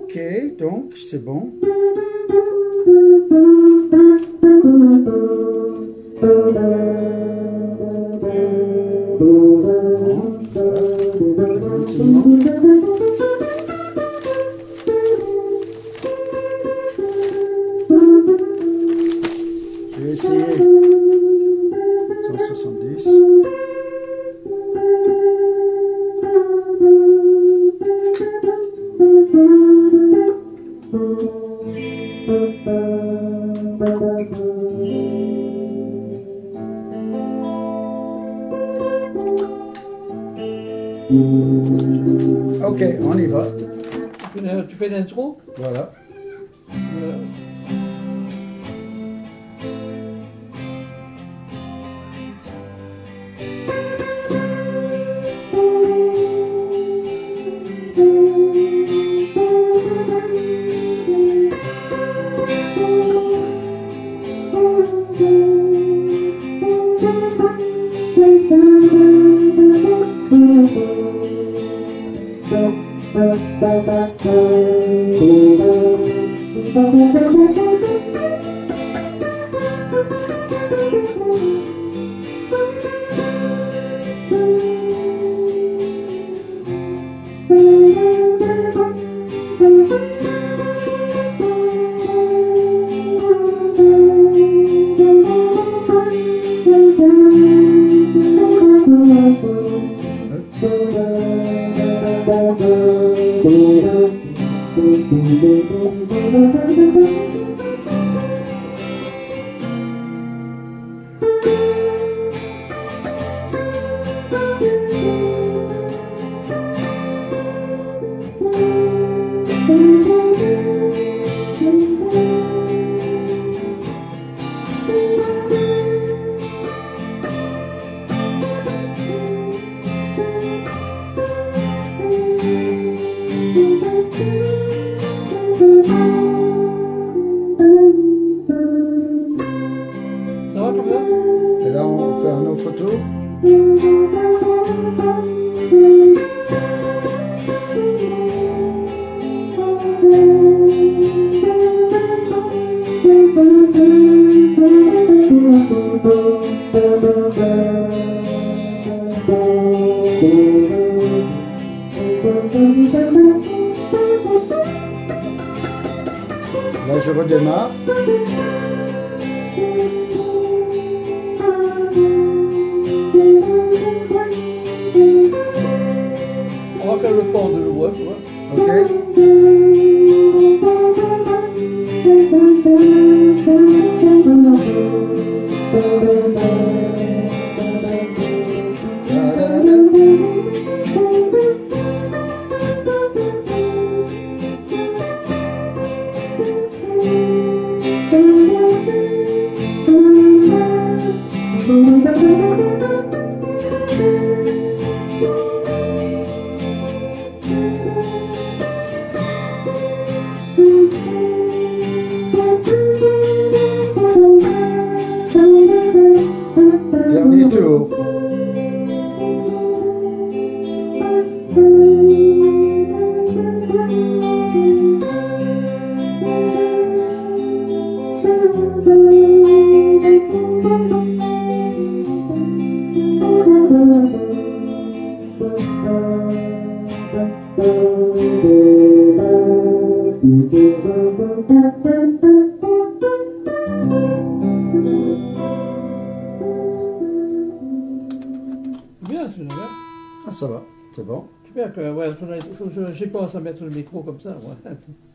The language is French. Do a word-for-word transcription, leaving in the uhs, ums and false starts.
Ok, donc c'est bon. Bon, ça, maintenant. Je vais essayer cent soixante-dix. Ok, on y va. Tu fais, tu fais l'intro? Voilà. Euh, Ça va comme ça? Et là, on fait un autre tour. Là, je redémarre. On va faire le pont de l'eau, hein, tu vois. Ok. Dernier tour. Bien, celui-là. Hein. Ah, ça va, c'est bon. Super que, ouais, j'ai pensé à mettre le micro comme ça, ouais.